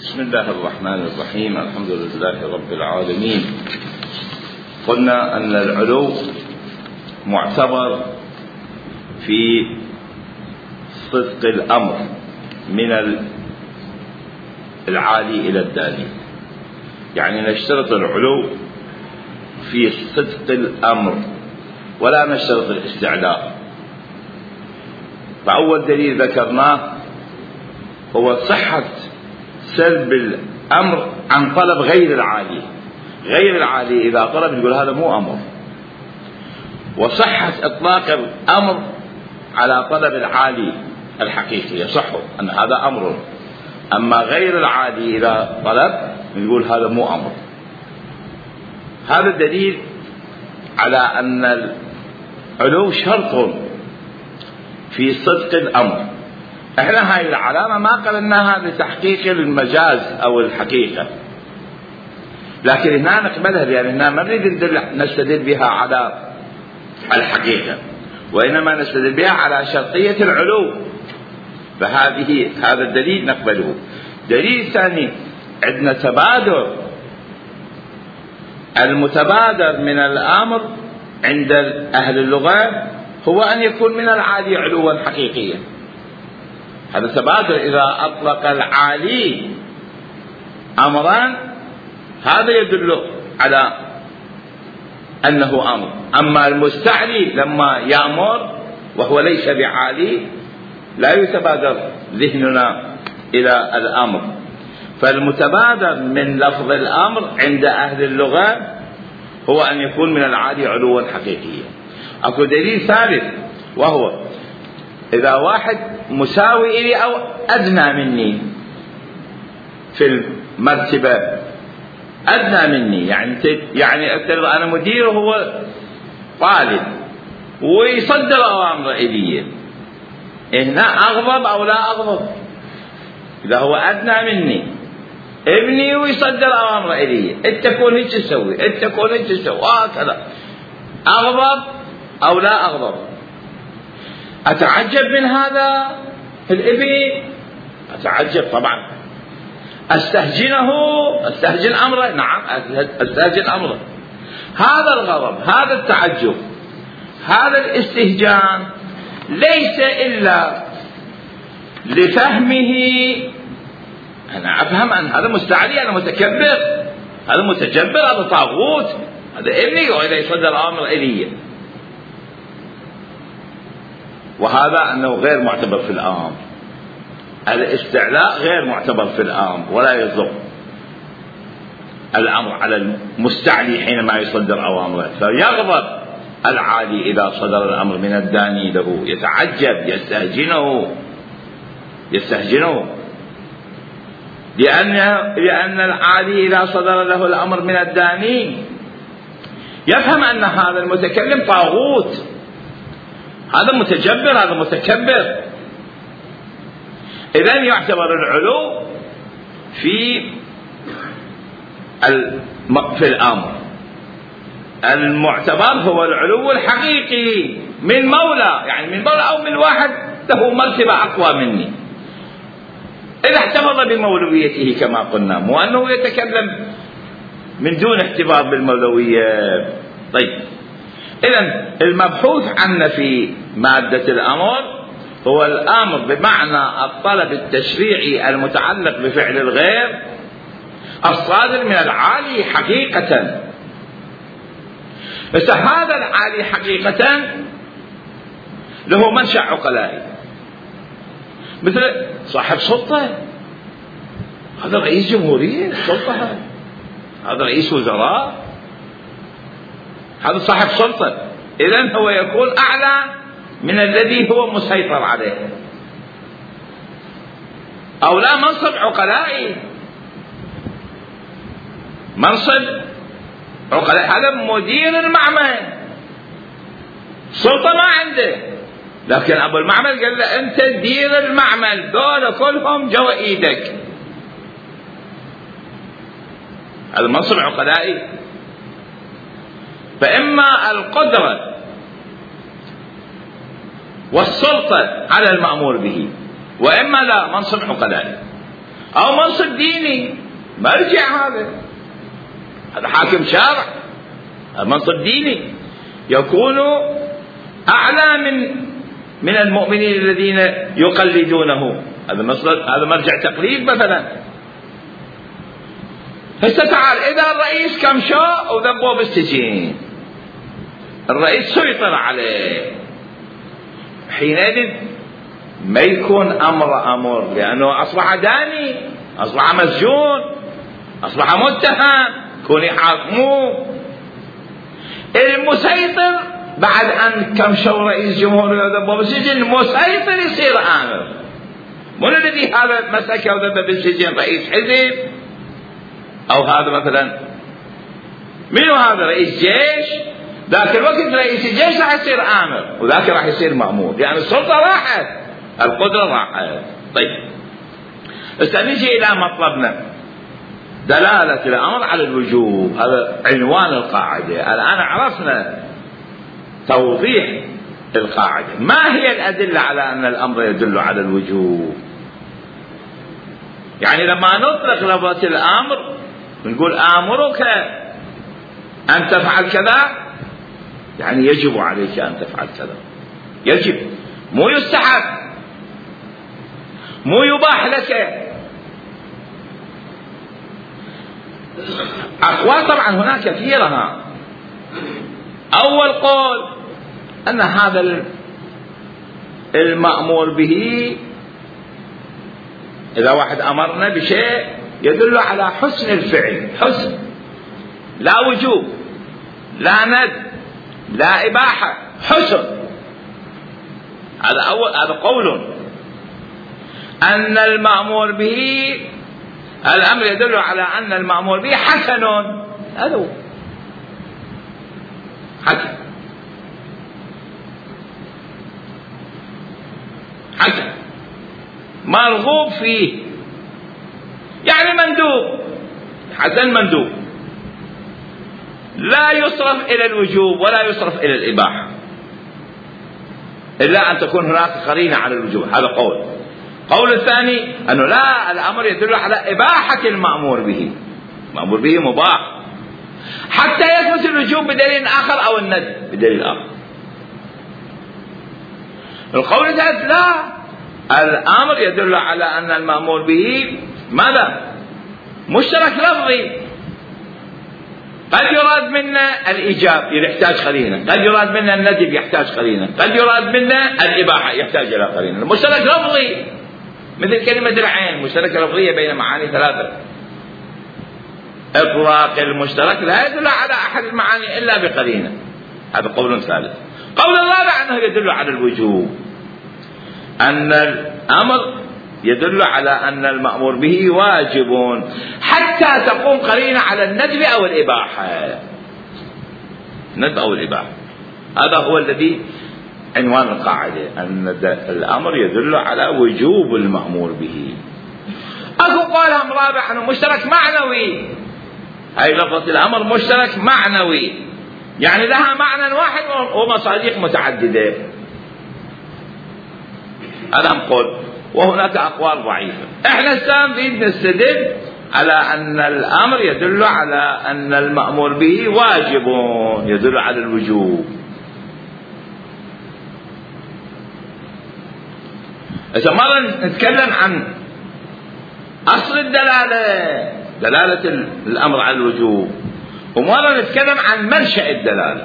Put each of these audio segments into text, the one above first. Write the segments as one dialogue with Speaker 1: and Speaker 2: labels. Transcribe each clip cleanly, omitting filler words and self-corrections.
Speaker 1: بسم الله الرحمن الرحيم. الحمد لله رب العالمين. قلنا أن العلو معتبر في صدق الأمر من العالي إلى الداني، يعني نشترط العلو في صدق الأمر ولا نشترط الاستعلاء. فأول دليل ذكرناه هو صحة سلب الأمر عن طلب غير العالي. غير العالي إذا طلب يقول هذا مو أمر، وصحة إطلاق الأمر على طلب العالي الحقيقي يصح أن هذا أمر، أما غير العالي إذا طلب يقول هذا مو أمر. هذا الدليل على أن العلو شرط في صدق الأمر. احنا هاي العلامة ما قلناها لتحقيق المجاز أو الحقيقة، لكن هنا نقبلها لأننا ما نريد نستدل بها على الحقيقة، وإنما نستدل بها على شرطية العلو. هذا الدليل نقبله. دليل ثاني، عندنا تبادر. المتبادر من الأمر عند أهل اللغة هو أن يكون من العالي علوا حقيقيا. هذا تبادر إذا أطلق العالي أمرا هذا يدل على أنه أمر، أما المستعلي لما يأمر وهو ليس بعالي لا يتبادر ذهننا إلى الأمر. فالمتبادر من لفظ الأمر عند أهل اللغة هو أن يكون من العالي علوا حقيقيا. أكو دليل ثالث، وهو إذا واحد مساوي إلي أو أدنى مني في المرتبة، أدنى مني يعني أفترض أنا مدير وهو طالب ويصدر أوامر إلي، هنا أغضب أو لا أغضب؟ إذا هو أدنى مني ابني ويصدر أوامر إلي، أنت كون هيك تسوي، أنت كون هيك تسوي، هكذا، أغضب أو لا أغضب؟ أتعجب من هذا الابن؟ أتعجب طبعا. أستهجن أمره؟ نعم أستهجن أمره. هذا الغضب، هذا التعجب، هذا الاستهجان ليس إلا لفهمه. أنا أفهم أن هذا مستعلي، أنا متكبر، هذا متجبر، هذا طاغوت، هذا ابني وإذا يصدر أمر إلي. وهذا أنه غير معتبر في الأمر. الاستعلاء غير معتبر في الأمر، ولا يصدر الأمر على المستعلي حينما يصدر أوامره. فيغضب العالي إذا صدر الأمر من الداني له، يتعجب، يستهجنه لأن العالي إذا صدر له الأمر من الداني يفهم أن هذا المتكلم طاغوت، هذا متجبر، هذا متكبر. إذن يعتبر العلو في الأمر. المعتبر هو العلو الحقيقي من مولى، يعني من مولى أو من واحد له مرتبة أقوى مني، إذا احتفظ بمولويته كما قلنا، مو أنه يتكلم من دون احتفاظ بالمولوية. طيب، إذن المبحوث عنا في مادة الأمر هو الأمر بمعنى الطلب التشريعي المتعلق بفعل الغير الصادر من العالي حقيقة. بس هذا العالي حقيقة له منشأ عقلائي، مثل صاحب سلطة، هذا رئيس جمهورية سلطة، هذا رئيس وزراء، هذا صاحب سلطة. إذن هو يكون أعلى من الذي هو مسيطر عليه. أو لا، منصب عقلائي، منصب عقلائي، هذا مدير المعمل، سلطة ما عنده، لكن أبو المعمل قال له أنت دير المعمل، دول كلهم جوا إيدك. هذا منصب عقلائي. فإما القدرة والسلطة على المأمور به، وإما لا، منصب عقلائي. أو منصب ديني، مرجع هذا حاكم شارع، المنصب ديني يكون أعلى من المؤمنين الذين يقلدونه، هذا مرجع تقليد مثلا. هسه تعال إذا الرئيس كم شاء وذبوه بالسجين، الرئيس سيطر عليه، حينئذ ما يكون أمر لأنه أصبح داني، أصبح مسجون، أصبح متهم، كون يحاكموه. المسيطر بعد أن كم شو رئيس جمهورية وذبه بالسجن، المسيطر يصير آمر. من الذي هذا مسكه وذبه بالسجن؟ رئيس حزب، أو هذا مثلا منو هذا؟ رئيس جيش. ذاك الوقت رئيس الجيش راح يصير آمر، وذاك راح يصير مأمور، يعني السلطة راحت، القدرة راحت. طيب نجي إلى مطلبنا، دلالة الأمر على الوجوب، هذا عنوان القاعدة. الآن عرفنا توضيح القاعدة. ما هي الأدلة على أن الأمر يدل على الوجوب؟ يعني لما نطلق لفظة الأمر نقول آمرك أن تفعل كذا، يعني يجب عليك أن تفعل كذا، يجب، مو يستحب، مو يباح لك. أقوال طبعا هناك كثيرة. أول قول أن هذا المأمور به، إذا واحد أمرنا بشيء يدل على حسن الفعل، حسن، لا وجوب، لا ند، لا إباحة، حسن. هذا قول أن المأمور به، الأمر يدل على أن المأمور به حسن، هذا هو حسن، حسن مرغوب فيه، يعني مندوب، حسن مندوب، لا يصرف إلى الوجوب ولا يصرف إلى الإباحة إلا أن تكون هناك قرينة على الوجوب. هذا قول. قول الثاني أنه لا، الأمر يدل على إباحة المأمور به، المأمور به مباح حتى يثبت الوجوب بدليل آخر أو الندب بدليل آخر. القول الثالث لا، الأمر يدل على أن المأمور به ماذا؟ مشترك لفظي، قد يراد منا الإيجاب يحتاج قرينة، قد يراد منا الندب يحتاج قرينة، قد يراد منا الإباحة يحتاج إلى قرينة. مشترك لفظي مثل كلمة العين، مشتركة لفظية بين معاني ثلاثة. إطلاق المشترك لا يدل على أحد المعاني إلا بقرينة. هذا قول ثالث. قول الرابع أنه يدل على الوجوب، أن الأمر يدل على أن المأمور به واجب حتى تقوم قرينة على الندب أو الإباحة، الندب أو الإباحة. هذا هو الذي عنوان القاعدة، أن الأمر يدل على وجوب المأمور به. أكو قولهم رابع أنه مشترك معنوي، هاي لفظة الأمر مشترك معنوي، يعني لها معنى واحد ومصادق متعددة. هذا نقول، وهناك أقوال ضعيفة. احنا الآن نريد نستدل على أن الأمر يدل على أن المأمور به واجب، يدل على الوجوب. إذا مرة نتكلم عن أصل الدلالة، دلالة الأمر على الوجوب، ومرة نتكلم عن منشأ الدلالة،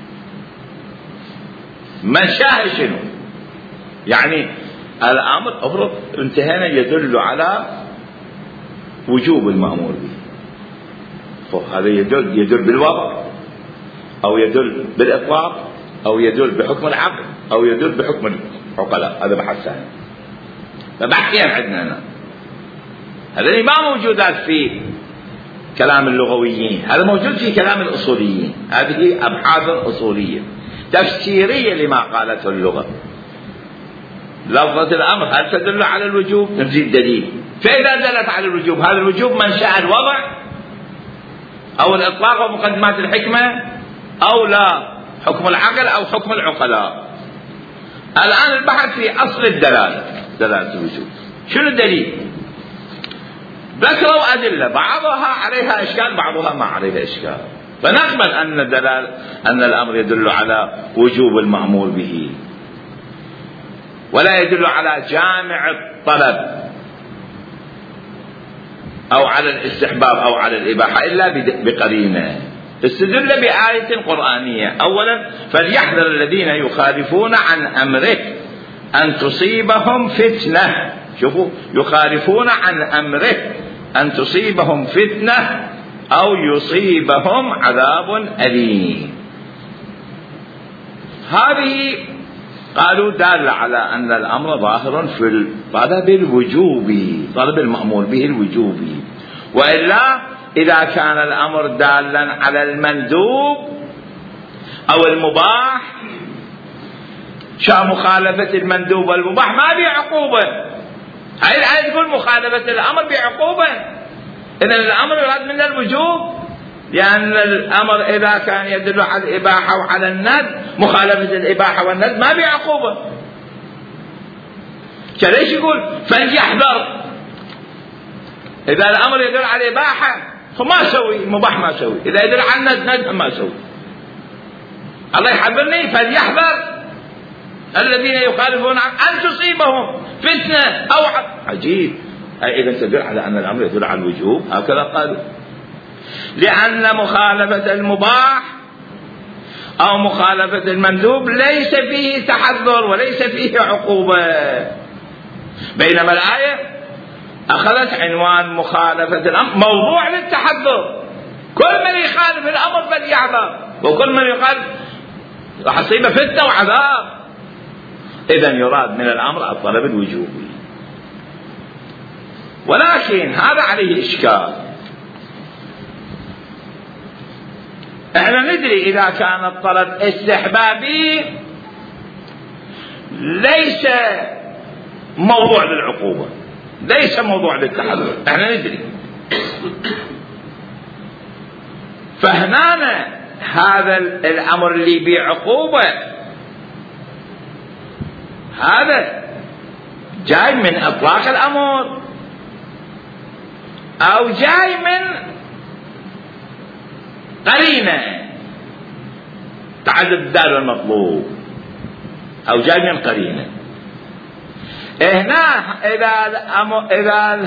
Speaker 1: منشأها شنو؟ يعني الأمر أفرض انتهينا يدل على وجوب المأمور به، هذا يدل بالوضع، أو يدل بالإطلاق، أو يدل بحكم العقل، أو يدل بحكم العقلاء. هذا بحث ثاني، فبحثين عندنا هنا، هذا ما موجودات في كلام اللغويين، هذا موجود في كلام الأصوليين. هذه أبحاث أصولية تفسيرية لما قالته اللغة. لفظة الأمر هل تدل على الوجوب؟ نزيد دليل. فإذا دلت على الوجوب، هذا الوجوب منشأ الوضع أو الإطلاق أو مقدمات الحكمة، أو لا حكم العقل أو حكم العقلاء. الآن البحث في أصل الدلالة، دلالة الوجوب. شنو الدليل؟ ذكروا أدلة بعضها عليها إشكال بعضها ما عليها إشكال، فنقبل أن الأمر يدل على وجوب المأمور به ولا يدل على جامع الطلب أو على الاستحباب أو على الإباحة إلا بقرينة. استدل بآية قرآنية. أولا فليحذر الذين يخالفون عن أمره أن تصيبهم فتنة. شوفوا، يخالفون عن أمره أن تصيبهم فتنة أو يصيبهم عذاب أليم. هذه قالوا دال على أن الأمر ظاهر في الطلب الوجوبي، طلب المأمور به الوجوبي. وإلا إذا كان الأمر دالا على المندوب أو المباح، مخالفة المندوب والمباح ما بي عقوبة. هاي الآية تقول مخالفة الأمر بعقوبة، إذن الأمر يراد من الوجوب، لأن الأمر إذا كان يدل على الإباحة وعلى الند، مخالفة الإباحة والند ما بعقوبة. ليش يقول فليحذر؟ إذا الأمر يدل على الإباحة فما سوي، المباح ما سوي، إذا يدل على الند ند ما سوي. الله يحذرني فليحذر الذين يخالفون عن أن تصيبهم فتنة أو عجيب. إذا تدل على أن الأمر يدل على الوجوب، هكذا قالوا، لأن مخالفة المباح أو مخالفة المندوب ليس فيه تحذر وليس فيه عقوبة، بينما الآية أخذت عنوان مخالفة الأمر موضوع للتحذر. كل من يخالف الأمر فليحذر، وكل من يخالف راح يصيبه فتنة وعذاب. إذن يراد من الأمر الطلب الوجوبي. ولكن هذا عليه إشكال. احنا ندري إذا كان الطلب استحبابي ليس موضوع للعقوبة، ليس موضوع للتحذر، احنا ندري. فهنا هذا الأمر اللي بعقوبة هذا جاي من إطلاق الأمر أو جاي من قرينة تعدد الدال والمطلوب، أو جاي من قرينة. هنا إذا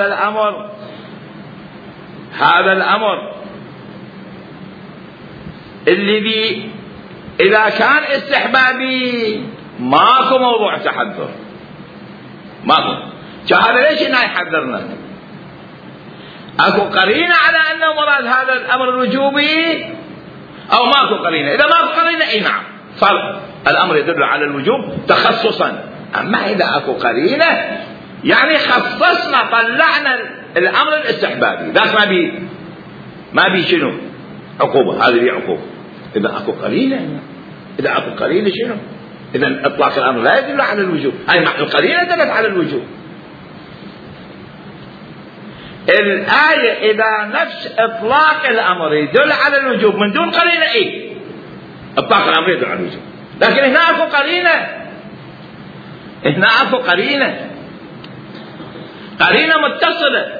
Speaker 1: هذا الأمر الذي إذا كان استحبابي ماكو موضوع تحذر، ماكو. هذا ليش هنا يحذرنا؟ اكو قرينه على انه مراد هذا الامر الوجوبي او ماكو قرينه؟ اذا ماكو قرينه اي نعم صار الامر يدل على الوجوب تخصصا. اما اذا اكو قرينه يعني خصصنا، طلعنا الامر الاستحبابي، ذاك ما بي شنو عقوبه، هذه بي عقوبه. اذا اكو قرينه، اذا اكو قرينه شنو؟ اذا اطلاق الامر لا يدل على الوجوب، اي القرينه دلت على الوجوب. الآية إذا نفس إطلاق الأمر يدل على الوجوب من دون قرينة، إيه إطلاق الأمر يدل على الوجوب. لكن هنا أكو قرينة، هنا أكو قرينة متصلة،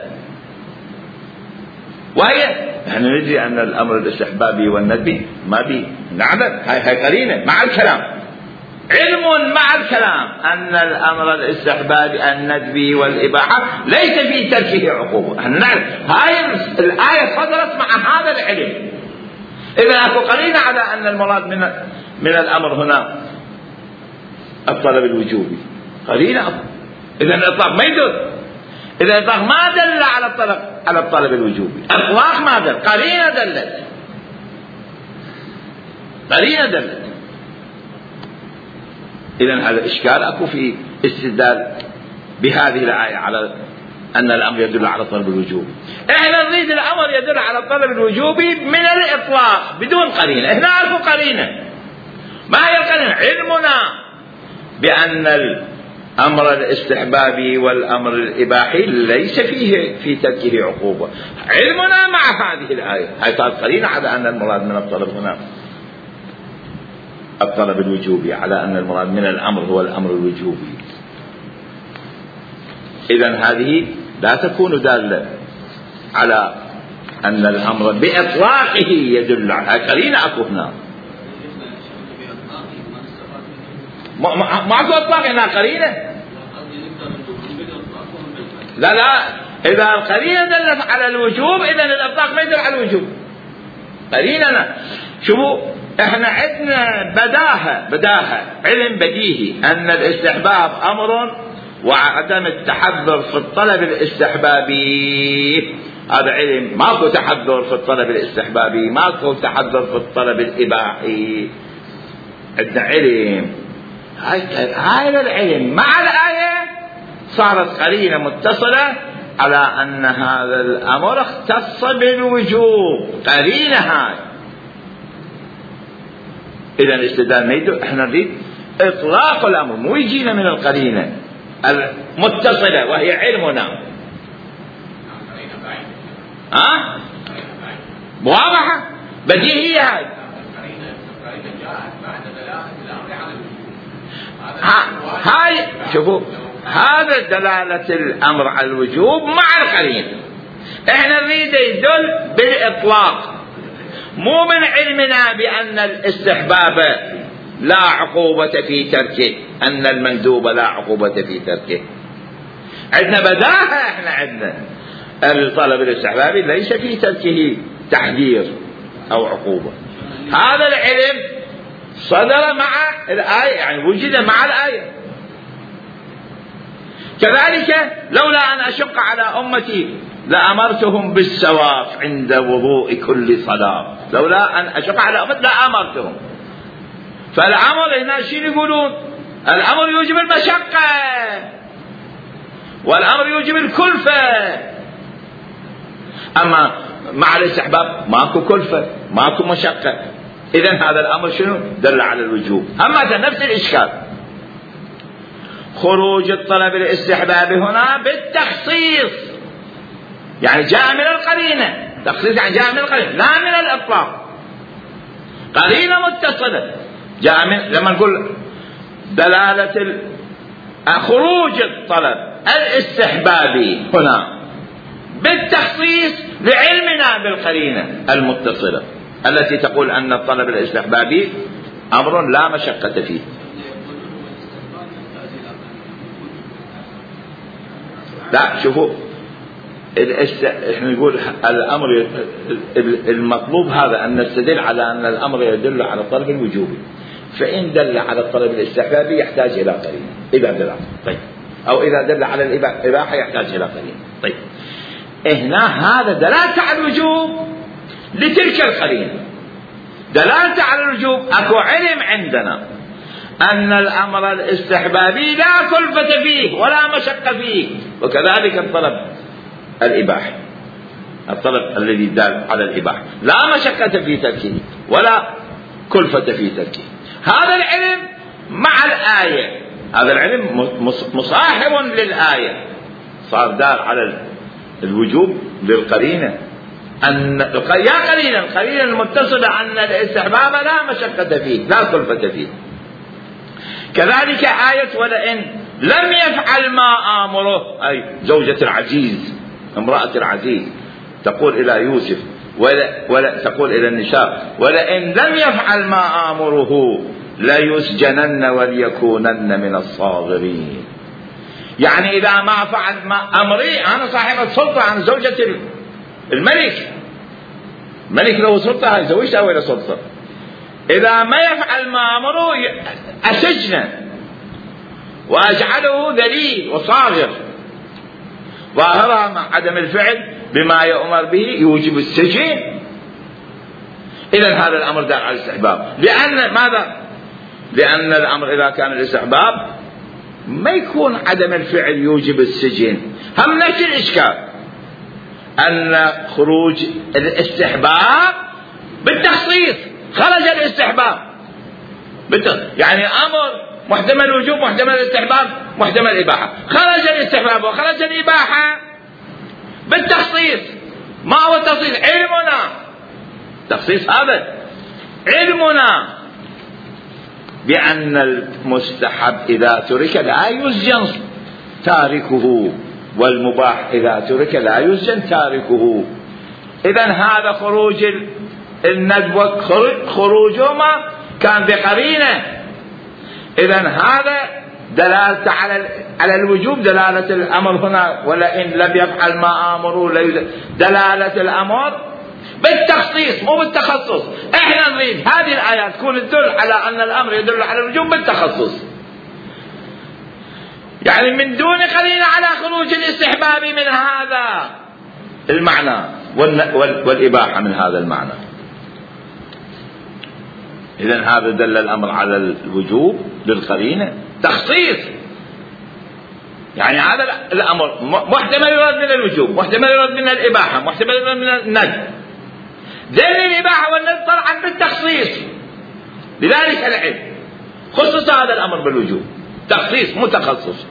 Speaker 1: وهي نحن ندري أن الأمر الاستحبابي والندبي ما بي نعبد، هاي قرينة مع الكلام، علم مع الكلام أن الأمر الاستحبابي الندبي والإباحة ليس في تركه عقوبة. هاي الآية صدرت مع هذا العلم. إذا أكو قرينة على أن المراد من الأمر هنا الطلب الوجوبي، قرينة. إذا الإطلاق ما يدل، إذا الإطلاق ما دل على الطلب الوجوبي، إطلاق ما دل، قرينة دلت. إذن هذا إشكال أكو في استدلال بهذه الآية على أن الأمر يدل على طلب الوجوب. إحنا نريد الأمر يدل على الطلب الوجوبي من الإطلاق بدون قرينة. إحنا نعرف قرينة، ما هي القرينة؟ علمنا بأن الأمر الاستحبابي والأمر الإباحي ليس فيه في تركه عقوبة. علمنا مع هذه الآية، هذه قرينة على أن المراد من الطلب هنا الطلب الوجوبي، على أن المراد من الأمر هو الأمر الوجوبي. إذن هذه لا تكون دالة على أن الأمر بإطلاقه يدل على قرينة أكو هنا. ماكو إطلاق هنا قرينة. لا إذا القرينة دلت على الوجوب إذن الإطلاق ما يدل على الوجوب. قرينة شوفوا احنا عندنا بداهة علم بديهي أن الاستحباب أمر وعدم التحذر في الطلب الاستحبابي هذا علم. ماكو تحذر في الطلب الاستحبابي، ماكو تحذر في الطلب الإباحي. عندنا علم. هاي العلم مع الآية صارت قرينة متصلة على أن هذا الأمر اختص بالوجوب. قرينة هاي إذا الاستدلال ما يدل. احنا نريد إطلاق الأمر مو يجينا من القرينة المتصلة وهي علمنا. واضحة بديهية هاي شوفوا هذا دلالة الأمر على الوجوب مع القرينة. احنا نريد يدل بالإطلاق مو من علمنا بأن الاستحباب لا عقوبة في تركه، أن المندوب لا عقوبة في تركه. عندنا بداهة احنا عندنا الطلب الاستحبابي ليس في تركه تحذير أو عقوبة. هذا العلم صدر مع الآية، يعني وجد مع الآية. كذلك لولا أن أشق على أمتي لأمرتهم بالسواك عند وضوء كل صلاة. لولا أن أشق على أمتي لأمرتهم. فالأمر هنا شيء يقولون الأمر يوجب المشقة والأمر يوجب الكلفة. أما مع الاستحباب ماكو كلفة ماكو مشقة. إذن هذا الأمر شنو؟ دل على الوجوب. أما نفس الإشكال خروج الطلب الاستحبابي هنا بالتخصيص، يعني جاء من القرينة. تخصيص يعني جاء من القرينة لا من الإطلاق. قرينة متصلة جاء من لما نقول دلالة خروج الطلب الاستحبابي هنا بالتخصيص لعلمنا بالقرينة المتصلة التي تقول أن الطلب الاستحبابي أمر لا مشقة فيه. لا شوفوا احنا نقول الأمر المطلوب هذا أن نستدل على أن الأمر يدل على الطلب الوجوبي. فإن دل على الطلب الاستحبابي يحتاج إلى قرينة. إذا دل طيب أو إذا دل على الإباحة يحتاج إلى قرينة. طيب هنا هذا دلالة على الوجوب لتلك القرينة. دلالة على الوجوب أكو علم عندنا أن الأمر الاستحبابي لا كلفة فيه ولا مشقة فيه. وكذلك الطلب الإباحة، الطلب الذي دال على الإباحة لا مشقة في تركه ولا كلفة في تركه. هذا العلم مع الآية، هذا العلم مصاحب للآية، صار دال على الوجوب للقرينة. أن يا قرينة القرينة المتصلة أن الاستحباب لا مشقة فيه لا كلفة فيه. كذلك آية ولئن لم يفعل ما آمره، أي زوجة العزيز امرأة العزيز تقول إلى يوسف ولا تقول إلى النساء ولئن لم يفعل ما آمره ليسجنن وليكونن من الصاغرين. يعني إذا ما فعل ما أمري، أنا صاحبة سلطة، أنا زوجة الملك، الملك له سلطة زوجته ولا سلطة. إذا ما يفعل ما أمره أسجنه وأجعله ذليل وصاغر. ظاهرها مع عدم الفعل بما يؤمر به يوجب السجن. إذن هذا الأمر دال على الاستحباب. لأن ماذا؟ لأن الأمر إذا كان الاستحباب ما يكون عدم الفعل يوجب السجن. هم نفس الإشكال أن خروج الاستحباب بالتخصيص، خرج الاستحباب يعني أمر محتمل الوجوب محتمل الاستحباب محتمل الإباحة. خرج الاستحباب وخرج الإباحة بالتخصيص. ما هو التخصيص؟ علمنا تخصيص هذا علمنا بأن المستحب إذا ترك لا يسجن تاركه والمباح إذا ترك لا يسجن تاركه. إذن هذا خروج الندب خروجهما كان بقرينة. إذن هذا دلالة على الوجوب، دلالة الأمر هنا ولئن لم يفعل ما آمروا دلالة الأمر بالتخصيص مو بالتخصص. احنا نريد هذه الآيات تكون تدل على أن الأمر يدل على الوجوب بالتخصص، يعني من دون قرينة على خروج الاستحباب من هذا المعنى والإباحة من هذا المعنى. إذن هذا دل الأمر على الوجوب بالقرينة تخصيص، يعني هذا الأمر محتمل يراد من الوجوب، محتمل يراد من الإباحة، محتمل يراد من الندب. دل الإباحة والندب طلعا بالتخصيص، لذلك العلم خصص هذا الأمر بالوجوب تخصيص متخصص.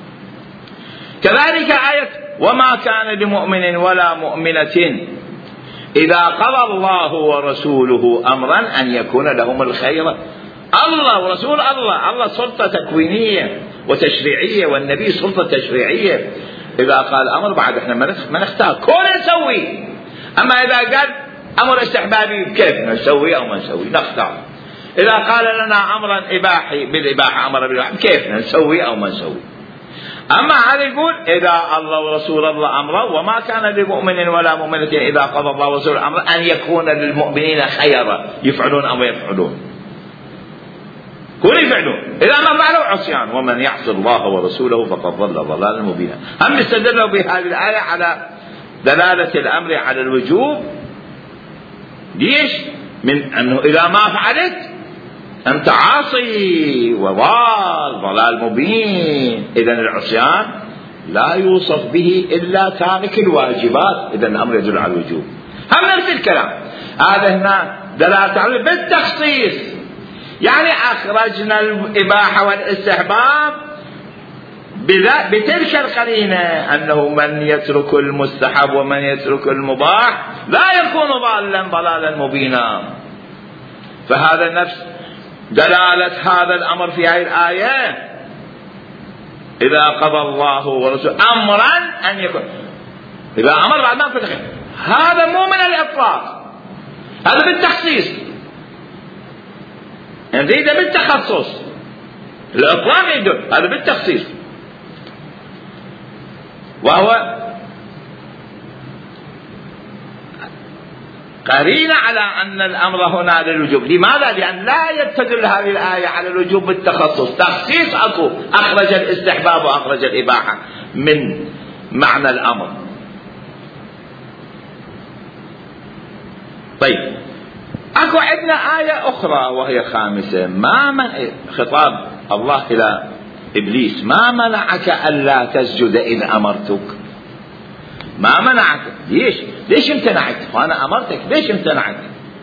Speaker 1: كذلك آية وما كان لمؤمن ولا مؤمنة إذا قضى الله ورسوله أمرا أن يكون لهم الخير. الله ورسول الله سلطة تكوينية وتشريعية، والنبي سلطة تشريعية. إذا قال أمر بعد إحنا ما نختار كل نسوي، أما إذا قال أمر استحبابي كيف نسوي أو ما نسوي نختار. إذا قال لنا أمرا إباحي بالإباحة أمر بالإباحة كيف نسوي أو ما نسوي. أما هذا يقول إذا الله ورسول الله أمره وما كان لمؤمن ولا مؤمنة إذا قضى الله ورسوله أمره أن يكون للمؤمنين خيرا يفعلون أو يفعلون، كل يفعلون، إذا ما فعلوا عصيان ومن يعص الله ورسوله فقد ضل ضلالا مبينا. هم استدلوا بهذه الآية على دلالة الأمر على الوجوب. ليش؟ من أنه إذا ما فعلت أنت عاصي وضال مبين. إذن العصيان لا يوصف به إلا تارك الواجبات، إذن الأمر يدل على الوجوب. هم نفس الكلام، هذا هنا دلالة بالتخصيص، يعني أخرجنا الإباحة والاستحباب بتلك القرينة أنه من يترك المستحب ومن يترك المباح لا يكون ضالا ضلالا مبينا. فهذا نفس دلالة هذا الأمر في هذه الآية إذا قضى الله ورسوله أمرا أن يكون، إذا أمر بعد ما فتح، هذا مو من الإطلاق، هذا بالتخصيص، يعني ده بالتخصص. الإطلاق يدل، هذا بالتخصيص، وهو قرينة على أن الأمر هنا للوجوب. لماذا؟ لأن لا يتدل هذه الآية على الوجوب بالتخصص، تخصيص أكو، أخرج الاستحباب وأخرج الإباحة من معنى الأمر. طيب أكو عندنا آية أخرى وهي خامسة، ما من خطاب الله إلى إبليس، ما منعك ألا تسجد إذ أمرتك؟ ما منعك؟ ليش امتنعت؟ وأنا أمرتك، ليش امتنعت؟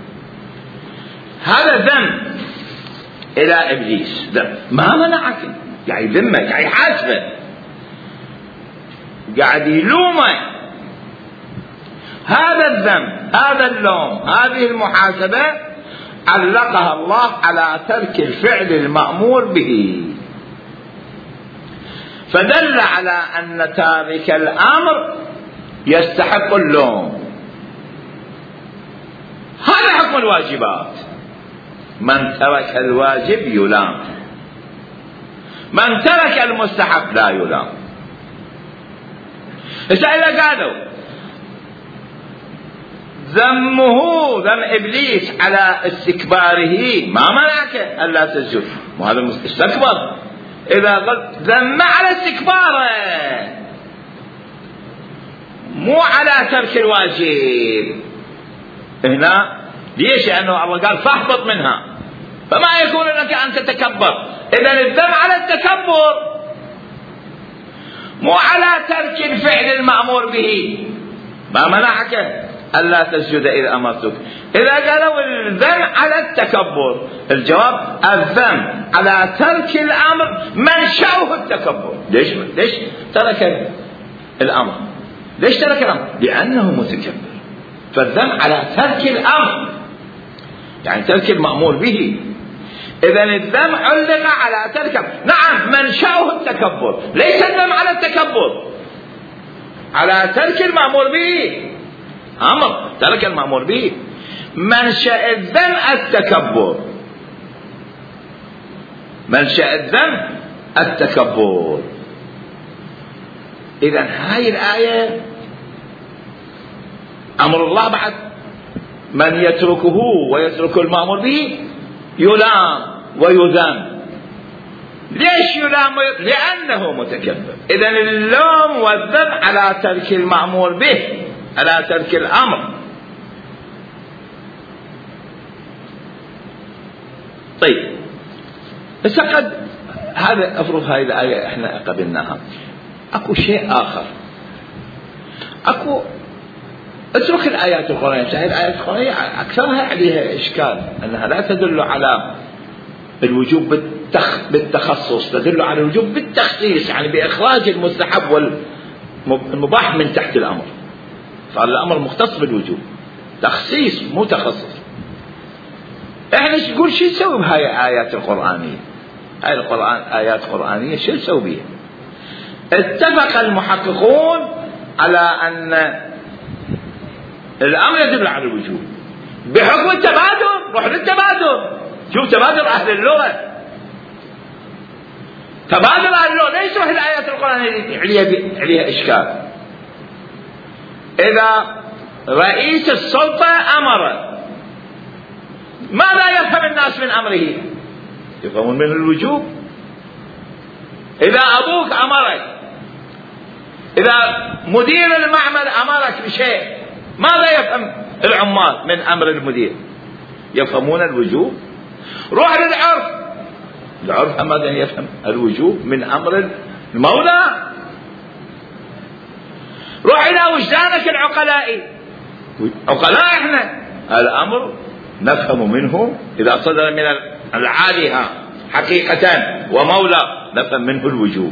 Speaker 1: هذا ذنب إلى إبليس، ذنب ما منعك، يعني ذمك، يعني حاسبه، قاعد يلومه. هذا الذنب، هذا اللوم، هذه المحاسبة علقها الله على ترك الفعل المأمور به، فدل على أن تارك الأمر يستحق اللوم. هذا حكم الواجبات، من ترك الواجب يلام، من ترك المستحب لا يلام. إذا قالوا ذمه ذم إبليس على استكباره ما منعك ألا تسجد، وهذا استكبر. إذا قلت ذم على استكباره مو على ترك الواجب، هنا ليش؟ لأنه الله قال فاهبط منها، فما يكون لك أن تتكبر. إذن الذم على التكبر مو على ترك الفعل المأمور به. ما منعك ألا تسجد إذ أمرتك؟ إذا قالوا الذم على التكبر، الجواب الذم على ترك الأمر منشأه التكبر. ليش ترك الأمر؟ ليش ترك الأمر؟ لأنه متكبر. فالذم على ترك الأمر يعني ترك المأمور به. إذن الذم علق على ترك، نعم منشأه التكبر، ليس الذم على التكبر. على ترك المأمور به، أمر ترك المأمور به. منشأ الذم التكبر، منشأ الذم التكبر. إذن هاي الآية أمر الله بعد من يتركه ويترك المأمور به يلام ويذم. ليش يلام؟ لأنه متكبر. إذن اللوم والذم على ترك المأمور به، على ترك الأمر. طيب بس قد هذا افرض هاي الآية احنا قبلناها، اكو شيء آخر، اكو اترك الآيات القرآنية. هاي الآيات القرآنية أكثرها عليها إشكال، أنها لا تدل على الوجوب بالتخصص، تدل على الوجوب بالتخصيص، يعني بإخراج المستحب والمباح من تحت الأمر. فهذا الأمر مختص بالوجوب، تخصيص مو تخصص. احنا نقول شو نسوي بهاي الآيات القرآنية؟ هاي القرآن آيات قرآنية شو نسوي بها؟ اتفق المحققون على أن الأمر يدل على الوجوب بحكم التبادل. روح للتبادل، شوف تبادل أهل اللغة، تبادل أهل اللغة. ليش روح الآيات القرآنية عليها إشكال؟ إذا رئيس السلطة أمر، ماذا يفهم الناس من أمره؟ يفهمون من الوجوب. إذا أبوك أمرك، إذا مدير المعمل أمرك بشيء، ماذا يفهم العمال من أمر المدير؟ يفهمون الوجوب. روح للعرف، العرف ماذا يفهم الوجوب من أمر المولى. روح إلى وجدانك العقلائي، عقلاء إحنا الأمر نفهم منه إذا صدر من العالية حقيقة ومولى نفهم منه الوجوب.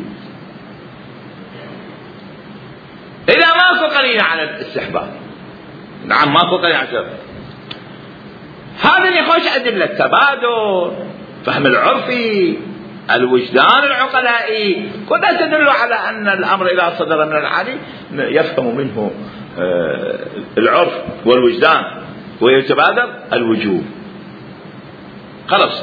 Speaker 1: إذا ماكو قرينة على الاستحباب، نعم ماكو قرينة على الاستحباب، هذا اللي يخش أدلة التبادل، فهم العرفي، الوجدان العقلائي، كلها تدل على أن الأمر إذا صدر من العالي يفهم منه العرف والوجدان ويتبادر الوجوب. خلاص.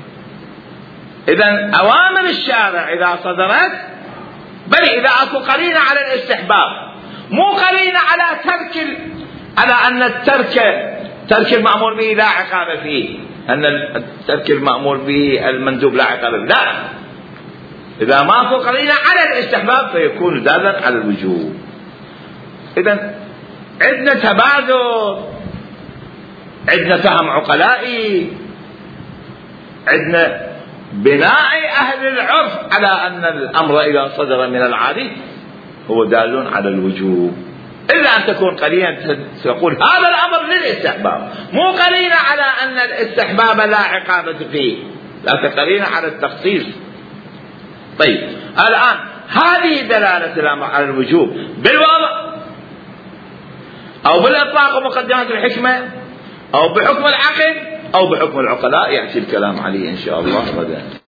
Speaker 1: إذن أوامر الشارع إذا صدرت، بل إذا أكو قرينة على الاستحباب، مو قرينة على على أن ترك المأمور به لا عقاب فيه، أن ترك المأمور به المندوب لا عقاب فيه، لا. إذا ما أكو قرينة على الاستحباب فيكون دالا على الوجوب. إذن عندنا تبادل، عندنا فهم عقلائي، عندنا بناء أهل العرف على أن الأمر إذا صدر من العالي هو دال على الوجوب، إلا أن تكون قرينة تقول هذا الأمر للاستحباب، مو قرينة على أن الاستحباب لا عقابة فيه، لا قرينة على التخصيص. طيب الآن هذه دلالة الأمر على الوجوب بالوضع أو بالإطلاق ومقدمات الحكمة أو بحكم العقل أو بحكم العقلاء، يأتي الكلام عليه إن شاء الله غدا.